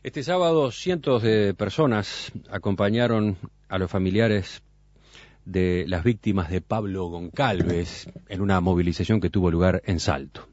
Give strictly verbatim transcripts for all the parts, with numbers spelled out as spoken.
Este sábado cientos de personas acompañaron a los familiares de las víctimas de Pablo Goncalves en una movilización que tuvo lugar en Salto.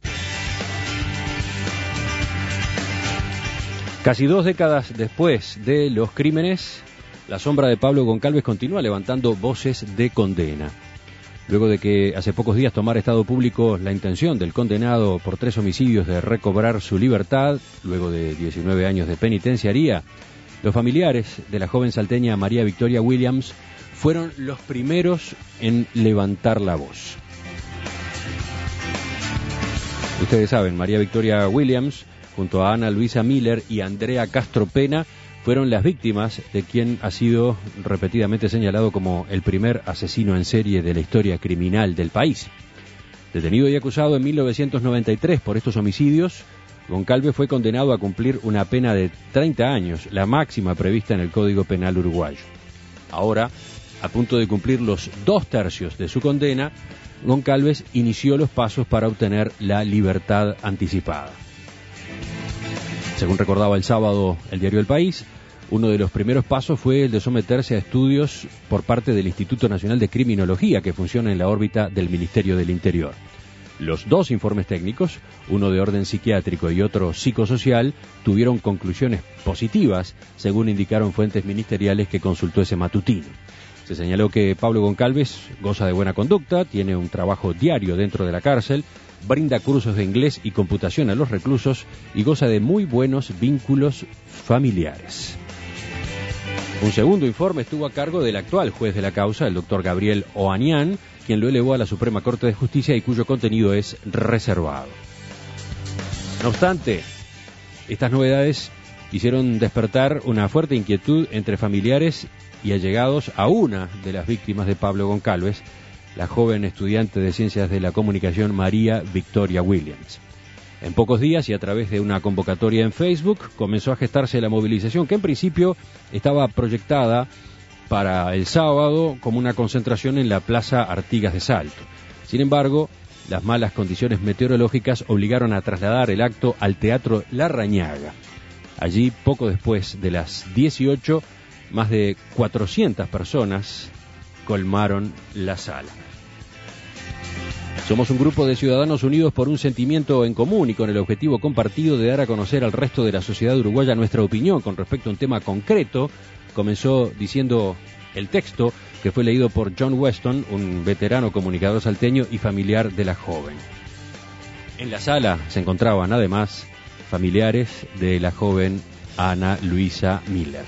Casi dos décadas después de los crímenes, la sombra de Pablo Goncalves continúa levantando voces de condena. Luego de que hace pocos días tomara estado público la intención del condenado por tres homicidios de recobrar su libertad, luego de diecinueve años de penitenciaría, los familiares de la joven salteña María Victoria Williams fueron los primeros en levantar la voz. Ustedes saben, María Victoria Williams, junto a Ana Luisa Miller y Andrea Castro Pena, fueron las víctimas de quien ha sido repetidamente señalado como el primer asesino en serie de la historia criminal del país. Detenido y acusado en mil novecientos noventa y tres por estos homicidios, Goncalves fue condenado a cumplir una pena de treinta años, la máxima prevista en el Código Penal uruguayo. Ahora, a punto de cumplir los dos tercios de su condena, Goncalves inició los pasos para obtener la libertad anticipada. Según recordaba el sábado el diario El País, uno de los primeros pasos fue el de someterse a estudios por parte del Instituto Nacional de Criminología, que funciona en la órbita del Ministerio del Interior. Los dos informes técnicos, uno de orden psiquiátrico y otro psicosocial, tuvieron conclusiones positivas, según indicaron fuentes ministeriales que consultó ese matutino. Se señaló que Pablo Goncalves goza de buena conducta, tiene un trabajo diario dentro de la cárcel, brinda cursos de inglés y computación a los reclusos y goza de muy buenos vínculos familiares. Un segundo informe estuvo a cargo del actual juez de la causa, el doctor Gabriel Oanian, quien lo elevó a la Suprema Corte de Justicia y cuyo contenido es reservado. No obstante, estas novedades hicieron despertar una fuerte inquietud entre familiares y allegados a una de las víctimas de Pablo Goncalves, la joven estudiante de Ciencias de la Comunicación María Victoria Williams. En pocos días y a través de una convocatoria en Facebook comenzó a gestarse la movilización que en principio estaba proyectada para el sábado como una concentración en la Plaza Artigas de Salto. Sin embargo, las malas condiciones meteorológicas obligaron a trasladar el acto al Teatro La Rañaga. Allí, poco después de las dieciocho, más de cuatrocientas personas colmaron la sala. Somos un grupo de ciudadanos unidos por un sentimiento en común y con el objetivo compartido de dar a conocer al resto de la sociedad uruguaya nuestra opinión con respecto a un tema concreto, comenzó diciendo el texto que fue leído por John Weston, un veterano comunicador salteño y familiar de la joven. En la sala se encontraban además familiares de la joven Ana Luisa Miller.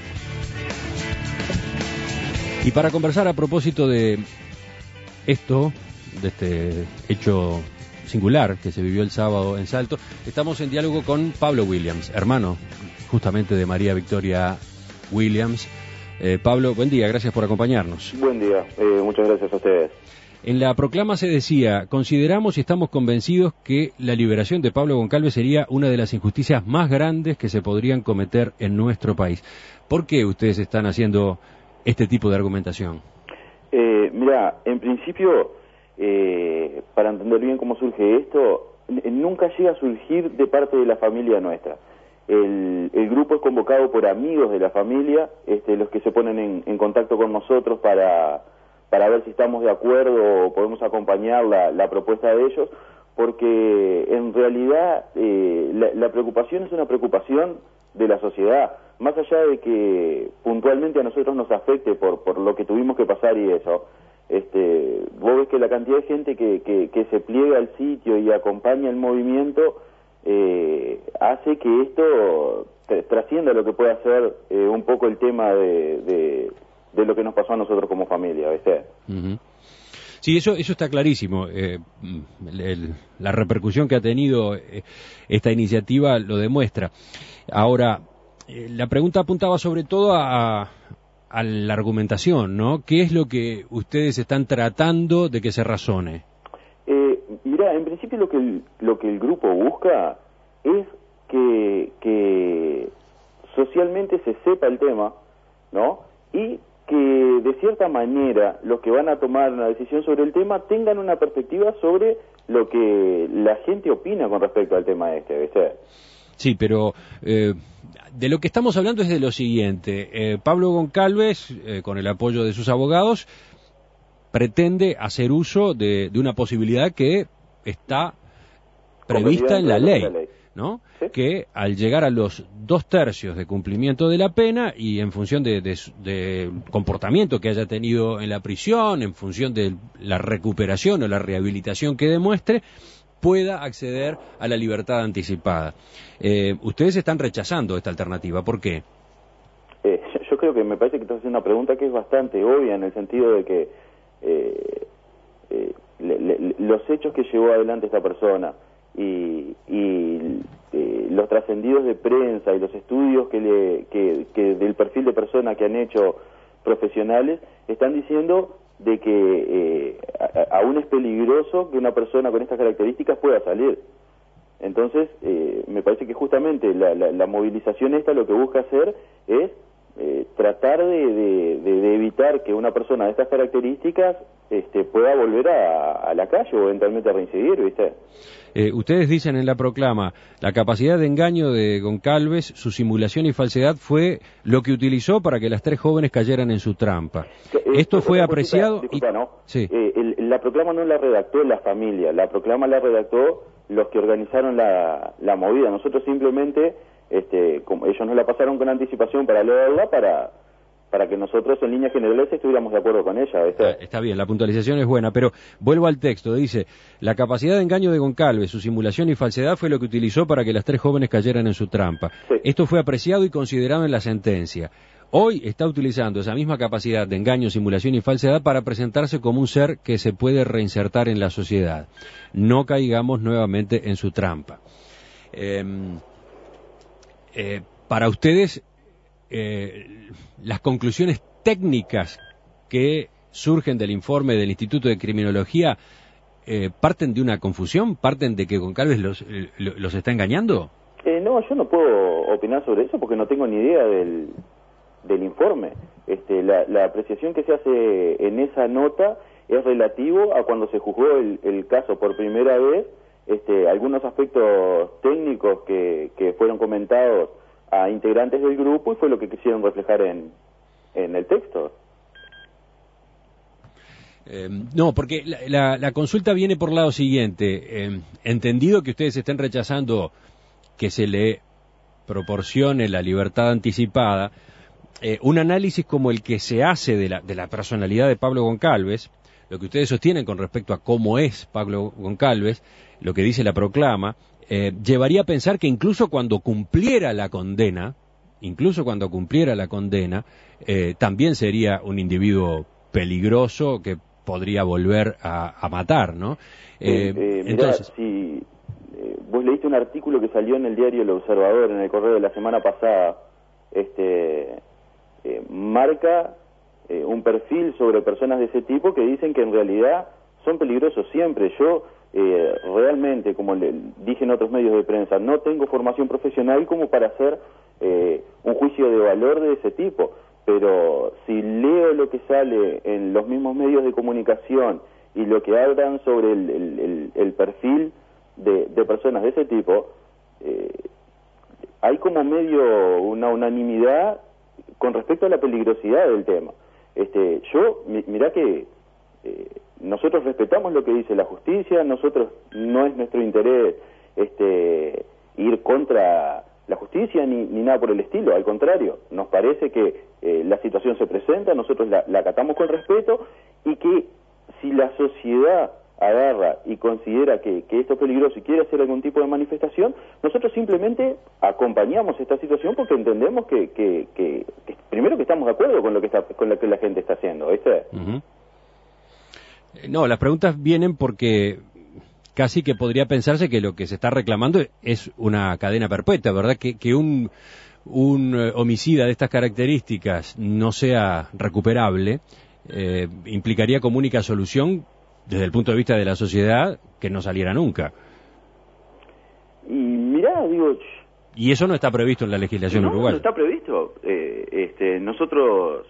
Y para conversar a propósito de esto, de este hecho singular que se vivió el sábado en Salto, estamos en diálogo con Pablo Williams, hermano justamente de María Victoria Williams. Eh, Pablo, buen día, gracias por acompañarnos. Buen día, eh, muchas gracias a ustedes. En la proclama se decía: consideramos y estamos convencidos que la liberación de Pablo Goncalves sería una de las injusticias más grandes que se podrían cometer en nuestro país. ¿Por qué ustedes están haciendo este tipo de argumentación? Eh, mira, en principio, eh, para entender bien cómo surge esto, n- nunca llega a surgir de parte de la familia nuestra. El, el grupo es convocado por amigos de la familia, este, los que se ponen en, en contacto con nosotros para, para ver si estamos de acuerdo o podemos acompañar la, la propuesta de ellos, porque en realidad eh, la, la preocupación es una preocupación de la sociedad, más allá de que puntualmente a nosotros nos afecte por, por lo que tuvimos que pasar y eso. Este, vos ves que la cantidad de gente que, que, que se pliega al sitio y acompaña el movimiento eh, hace que esto tr- trascienda lo que pueda ser eh, un poco el tema de, de, de lo que nos pasó a nosotros como familia, ¿viste? Uh-huh. Sí, eso eso está clarísimo. Eh, el, el, la repercusión que ha tenido eh, esta iniciativa lo demuestra. Ahora, eh, la pregunta apuntaba sobre todo a, a la argumentación, ¿no? ¿Qué es lo que ustedes están tratando de que se razone? Eh, mira, en principio lo que el, lo que el grupo busca es que, que socialmente se sepa el tema, ¿no? Y que de cierta manera los que van a tomar una decisión sobre el tema tengan una perspectiva sobre lo que la gente opina con respecto al tema este, ¿viste? Sí, pero eh, de lo que estamos hablando es de lo siguiente. Eh, Pablo Goncalves, eh, con el apoyo de sus abogados, pretende hacer uso de, de una posibilidad que está prevista en la ley, ¿no? ¿Sí? Que al llegar a los dos tercios de cumplimiento de la pena y en función de, de, de comportamiento que haya tenido en la prisión, en función de la recuperación o la rehabilitación que demuestre, pueda acceder a la libertad anticipada. Eh, ustedes están rechazando esta alternativa, ¿por qué? Eh, yo, yo creo que me parece que estás haciendo una pregunta que es bastante obvia, en el sentido de que eh, eh, le, le, los hechos que llevó adelante esta persona y, y eh, los trascendidos de prensa y los estudios que, le, que, que del perfil de persona que han hecho profesionales están diciendo de que eh, a, aún es peligroso que una persona con estas características pueda salir. Entonces, eh, me parece que justamente la, la, la movilización esta lo que busca hacer es eh, tratar de, de, de, de evitar que una persona de estas características este, pueda volver a, a la calle o eventualmente a reincidir, ¿viste? Eh, ustedes dicen en la proclama, la capacidad de engaño de Goncalves, su simulación y falsedad fue lo que utilizó para que las tres jóvenes cayeran en su trampa. Eh, ¿Esto fue apreciado? Disculpa, y... no. Sí. Eh, el, la proclama no la redactó la familia, la proclama la redactó los que organizaron la, la movida. Nosotros simplemente, este, como ellos nos la pasaron con anticipación para leerla, para... para que nosotros en líneas generales estuviéramos de acuerdo con ella. Está, está bien, la puntualización es buena, pero vuelvo al texto, dice, la capacidad de engaño de Goncalves, su simulación y falsedad fue lo que utilizó para que las tres jóvenes cayeran en su trampa. Sí. Esto fue apreciado y considerado en la sentencia. Hoy está utilizando esa misma capacidad de engaño, simulación y falsedad para presentarse como un ser que se puede reinsertar en la sociedad. No caigamos nuevamente en su trampa. Eh, eh, para ustedes... Eh, las conclusiones técnicas que surgen del informe del Instituto de Criminología eh, parten de una confusión, parten de que Goncalves los, eh, los está engañando. Eh, no, yo no puedo opinar sobre eso porque no tengo ni idea del, del informe. Este, la, la apreciación que se hace en esa nota es relativo a cuando se juzgó el, el caso por primera vez, este, algunos aspectos técnicos que, que fueron comentados a integrantes del grupo y fue lo que quisieron reflejar en, en el texto. Eh, no, porque la, la, la consulta viene por lado siguiente. Eh, entendido que ustedes estén rechazando que se le proporcione la libertad anticipada, eh, un análisis como el que se hace de la, de la personalidad de Pablo Goncalves, lo que ustedes sostienen con respecto a cómo es Pablo Goncalves, lo que dice la proclama, Eh, llevaría a pensar que incluso cuando cumpliera la condena, incluso cuando cumpliera la condena, eh, también sería un individuo peligroso que podría volver a, a matar, ¿no? Eh, eh, mirá, entonces, si eh, vos leíste un artículo que salió en el diario El Observador, en el Correo de la semana pasada, este eh, marca eh, un perfil sobre personas de ese tipo que dicen que en realidad son peligrosos siempre. Yo Eh, realmente, como le dije en otros medios de prensa, no tengo formación profesional como para hacer eh, un juicio de valor de ese tipo, pero si leo lo que sale en los mismos medios de comunicación y lo que hablan sobre el, el, el, el perfil de, de personas de ese tipo, eh, hay como medio una unanimidad con respecto a la peligrosidad del tema. Este, yo, mi, mirá que eh, nosotros respetamos lo que dice la justicia, nosotros no es nuestro interés este, ir contra la justicia ni, ni nada por el estilo, al contrario, nos parece que eh, la situación se presenta, nosotros la, la acatamos con respeto y que si la sociedad agarra y considera que, que esto es peligroso y quiere hacer algún tipo de manifestación, nosotros simplemente acompañamos esta situación porque entendemos que, que, que, que primero que estamos de acuerdo con lo que está, con lo que la gente está haciendo, ¿viste? Uh-huh. No, las preguntas vienen porque casi que podría pensarse que lo que se está reclamando es una cadena perpetua, ¿verdad? Que, que un, un homicida de estas características no sea recuperable eh, implicaría como única solución, desde el punto de vista de la sociedad, que no saliera nunca. Y mirá, digo... Y eso no está previsto en la legislación no, uruguaya. No está previsto. Eh, este, nosotros...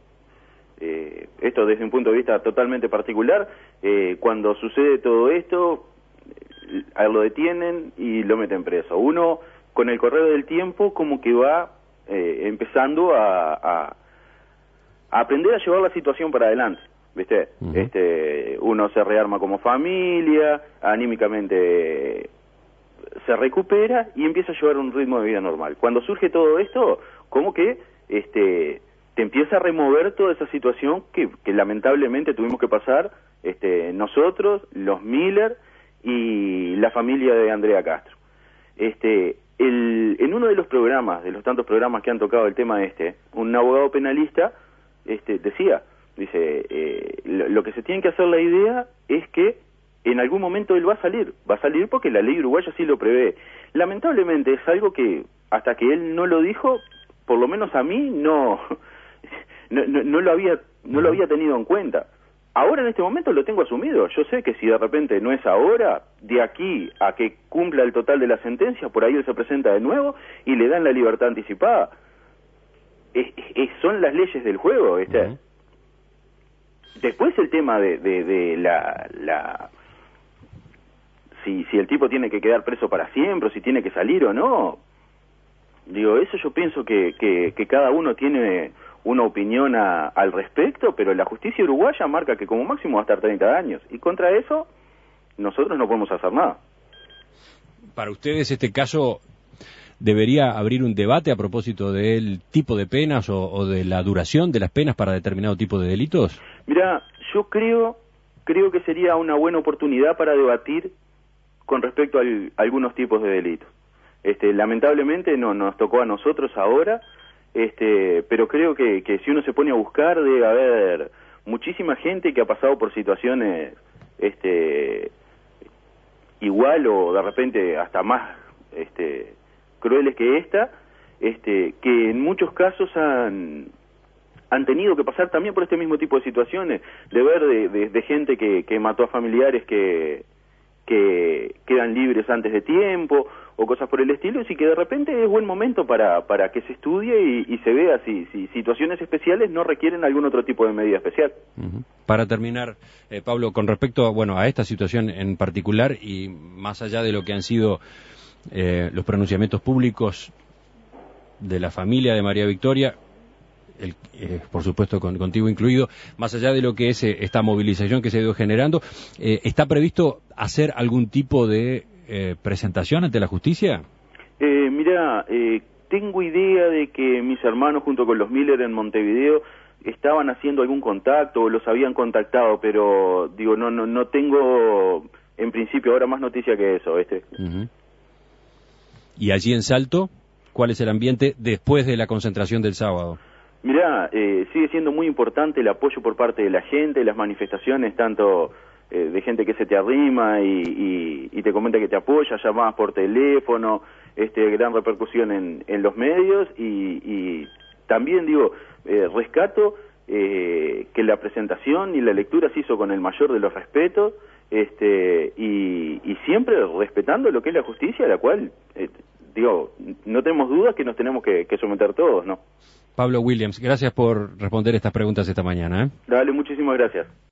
Eh, esto desde un punto de vista totalmente particular, eh, cuando sucede todo esto, a él lo detienen y lo meten preso. Uno, con el correr del tiempo, como que va eh, empezando a, a, a aprender a llevar la situación para adelante, ¿viste? Uh-huh. Este, uno se rearma como familia, anímicamente se recupera y empieza a llevar un ritmo de vida normal. Cuando surge todo esto, como que este, te empieza a remover toda esa situación que, que lamentablemente tuvimos que pasar este, nosotros, los Miller y la familia de Andrea Castro. Este, el, en uno de los programas, de los tantos programas que han tocado el tema este, un abogado penalista este, decía, dice, eh, lo, lo que se tiene que hacer la idea es que en algún momento él va a salir, va a salir porque la ley uruguaya sí lo prevé. Lamentablemente es algo que hasta que él no lo dijo, por lo menos a mí no, no, no, no lo había, no lo había tenido en cuenta. Ahora en este momento lo tengo asumido. Yo sé que si de repente no es ahora, de aquí a que cumpla el total de la sentencia, por ahí él se presenta de nuevo y le dan la libertad anticipada. Es, es, son las leyes del juego, ¿viste? Uh-huh. Después el tema de, de, de la... la si, si el tipo tiene que quedar preso para siempre, o si tiene que salir o no, digo, eso yo pienso que, que, que cada uno tiene una opinión a, al respecto, pero la justicia uruguaya marca que como máximo va a estar treinta años, y contra eso nosotros no podemos hacer nada. Para ustedes este caso debería abrir un debate a propósito del tipo de penas o, o de la duración de las penas para determinado tipo de delitos. Mira, yo creo creo que sería una buena oportunidad para debatir con respecto a algunos tipos de delitos. Este, lamentablemente no nos tocó a nosotros ahora, este, pero creo que, que si uno se pone a buscar debe haber muchísima gente que ha pasado por situaciones este, igual o de repente hasta más este, crueles que esta, este, que en muchos casos han han tenido que pasar también por este mismo tipo de situaciones, de ver de, de, de gente que, que mató a familiares que que quedan libres antes de tiempo o cosas por el estilo, y que de repente es buen momento para para que se estudie y, y se vea si, si situaciones especiales no requieren algún otro tipo de medida especial. Uh-huh. Para terminar, eh, Pablo, con respecto a, bueno, a esta situación en particular y más allá de lo que han sido eh, los pronunciamientos públicos de la familia de María Victoria, El, eh, por supuesto con, contigo incluido, más allá de lo que es eh, esta movilización que se ha ido generando, eh, ¿está previsto hacer algún tipo de eh, presentación ante la justicia? Eh, mira, eh, tengo idea de que mis hermanos junto con los Miller en Montevideo estaban haciendo algún contacto o los habían contactado, pero digo, no no no tengo en principio ahora más noticia que eso, ¿viste? Uh-huh. ¿Y allí en Salto, cuál es el ambiente después de la concentración del sábado? Mirá, eh, sigue siendo muy importante el apoyo por parte de la gente, las manifestaciones, tanto eh, de gente que se te arrima y, y, y te comenta que te apoya, llamadas por teléfono, este, gran repercusión en, en los medios y, y también, digo, eh, rescato eh, que la presentación y la lectura se hizo con el mayor de los respetos este, y, y siempre respetando lo que es la justicia, a la cual, eh, digo, no tenemos dudas que nos tenemos que, que someter todos, ¿no? Pablo Williams, gracias por responder estas preguntas esta mañana, ¿eh? Dale, muchísimas gracias.